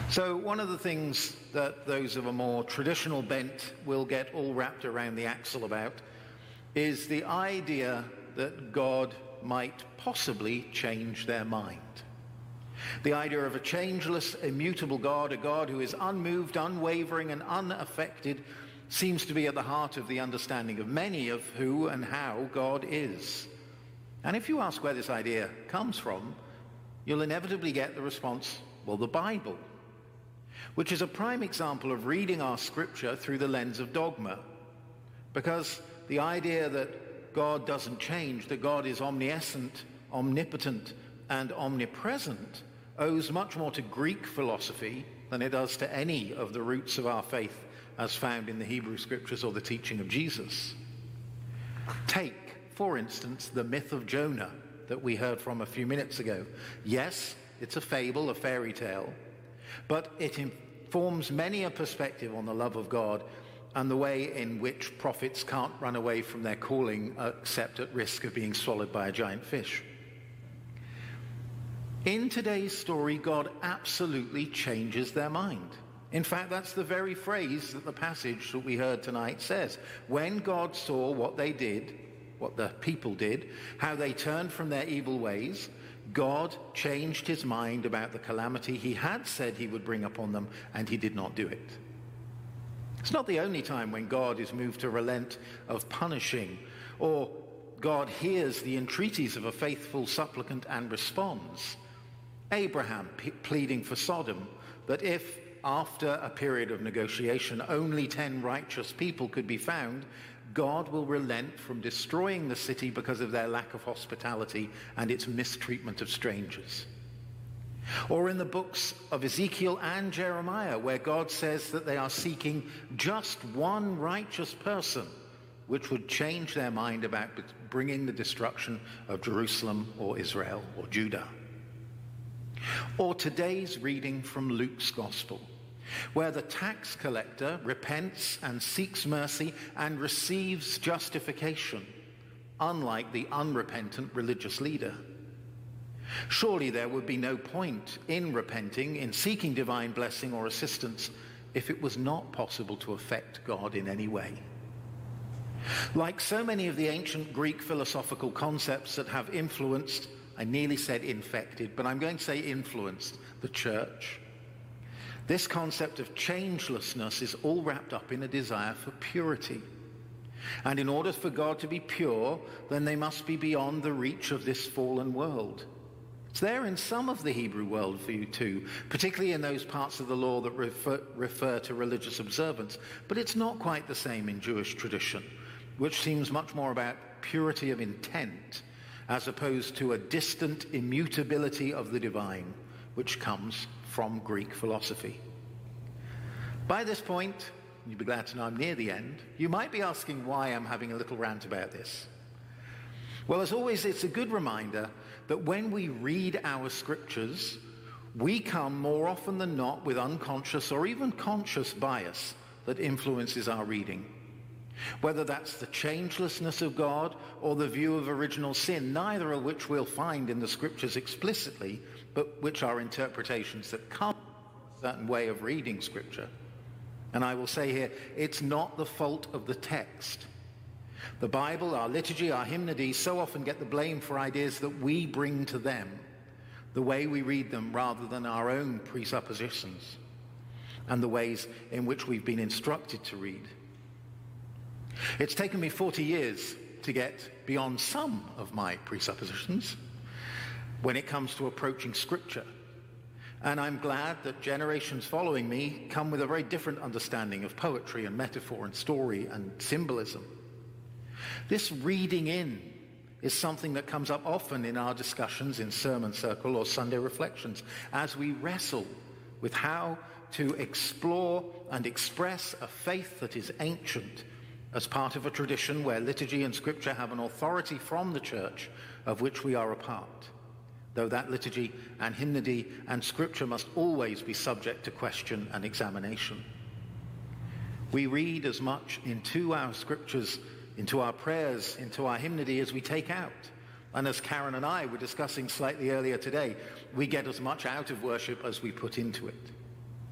So one of the things that those of a more traditional bent will get all wrapped around the axle about is the idea that God might possibly change their mind. The idea of a changeless, immutable God, a God who is unmoved, unwavering, and unaffected, seems to be at the heart of the understanding of many of who and how God is. And if you ask where this idea comes from, you'll inevitably get the response, well, the Bible, which is a prime example of reading our scripture through the lens of dogma. Because the idea that God doesn't change, that God is omniscient, omnipotent, and omnipresent, owes much more to Greek philosophy than it does to any of the roots of our faith as found in the Hebrew scriptures or the teaching of Jesus. Take, for instance, the myth of Jonah that we heard from a few minutes ago. Yes, it's a fable, a fairy tale, but it informs many a perspective on the love of God and the way in which prophets can't run away from their calling except at risk of being swallowed by a giant fish. In today's story, God absolutely changes their mind. In fact, that's the very phrase that the passage that we heard tonight says. When God saw what they did, what the people did, how they turned from their evil ways, God changed his mind about the calamity he had said he would bring upon them, and he did not do it. It's not the only time when God is moved to relent of punishing, or God hears the entreaties of a faithful supplicant and responds. Abraham pleading for Sodom that if, after a period of negotiation, only 10 righteous people could be found, God will relent from destroying the city because of their lack of hospitality and its mistreatment of strangers. Or in the books of Ezekiel and Jeremiah, where God says that they are seeking just one righteous person, which would change their mind about bringing the destruction of Jerusalem or Israel or Judah. Or today's reading from Luke's Gospel, where the tax collector repents and seeks mercy and receives justification, unlike the unrepentant religious leader. Surely there would be no point in repenting, in seeking divine blessing or assistance, if it was not possible to affect God in any way. Like so many of the ancient Greek philosophical concepts that have influenced, I nearly said infected, but I'm going to say influenced, the church, this concept of changelessness is all wrapped up in a desire for purity. And in order for God to be pure, then they must be beyond the reach of this fallen world. It's there in some of the Hebrew worldview too, particularly in those parts of the law that refer to religious observance. But it's not quite the same in Jewish tradition, which seems much more about purity of intent, as opposed to a distant immutability of the divine, which comes from Greek philosophy. By this point, you'll be glad to know I'm near the end, you might be asking why I'm having a little rant about this. Well, as always, it's a good reminder that when we read our scriptures, we come more often than not with unconscious or even conscious bias that influences our reading. Whether that's the changelessness of God or the view of original sin, neither of which we'll find in the scriptures explicitly, but which are interpretations that come from a certain way of reading scripture. And I will say here, it's not the fault of the text. The Bible, our liturgy, our hymnody so often get the blame for ideas that we bring to them, the way we read them rather than our own presuppositions and the ways in which we've been instructed to read. It's taken me 40 years to get beyond some of my presuppositions when it comes to approaching Scripture. And I'm glad that generations following me come with a very different understanding of poetry and metaphor and story and symbolism. This reading in is something that comes up often in our discussions in Sermon Circle or Sunday Reflections as we wrestle with how to explore and express a faith that is ancient as part of a tradition where liturgy and scripture have an authority from the church of which we are a part, though that liturgy and hymnody and scripture must always be subject to question and examination. We read as much into our scriptures, into our prayers, into our hymnody as we take out. And as Karen and I were discussing slightly earlier today, we get as much out of worship as we put into it.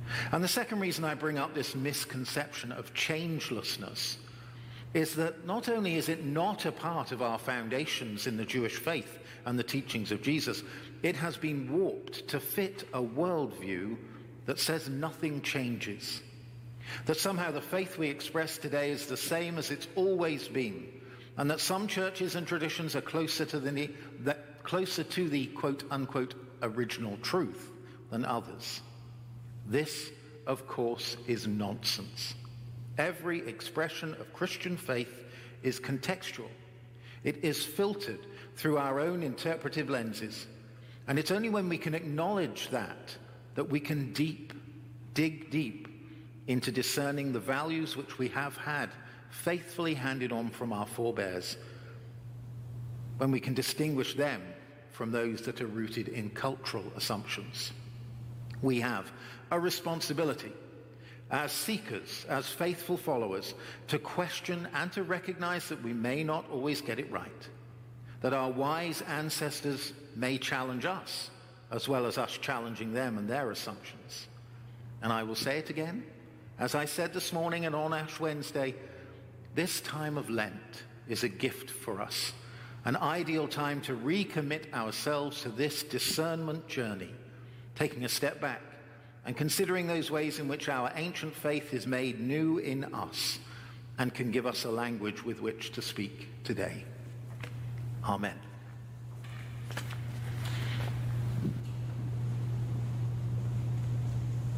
And the second reason I bring up this misconception of changelessness is that not only is it not a part of our foundations in the Jewish faith and the teachings of Jesus, it has been warped to fit a worldview that says nothing changes. That somehow the faith we express today is the same as it's always been, and that some churches and traditions are closer to the quote-unquote original truth than others. This, of course, is nonsense. Every expression of Christian faith is contextual. It is filtered through our own interpretive lenses, and it's only when we can acknowledge that we can dig deep into discerning the values which we have had faithfully handed on from our forebears, when we can distinguish them from those that are rooted in cultural assumptions. We have a responsibility as seekers, as faithful followers, to question and to recognize that we may not always get it right, that our wise ancestors may challenge us, as well as us challenging them and their assumptions. And I will say it again, as I said this morning and on Ash Wednesday, this time of Lent is a gift for us, an ideal time to recommit ourselves to this discernment journey, taking a step back and considering those ways in which our ancient faith is made new in us and can give us a language with which to speak today. Amen.